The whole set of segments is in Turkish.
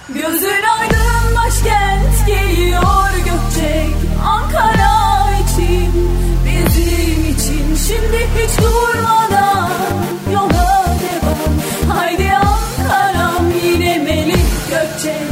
Gözün aydın başkent geliyor Gökçek, Ankara için, bizim için. Şimdi hiç durmadan yola devam. Haydi Ankara'm yine Melik Gökçek.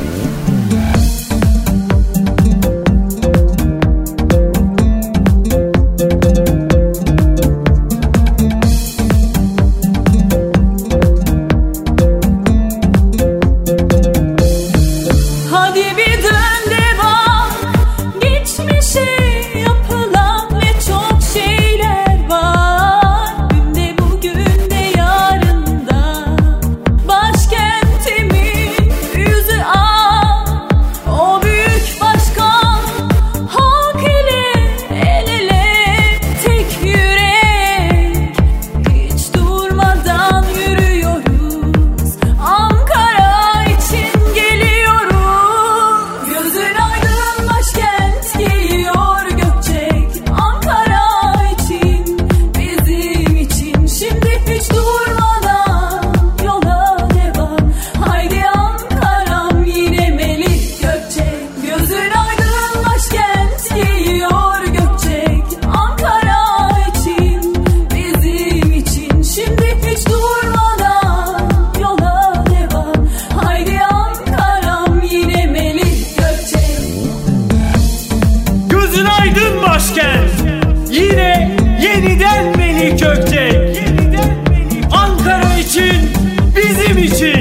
Yine yeniden Melik Gökçek. Ankara için, bizim için.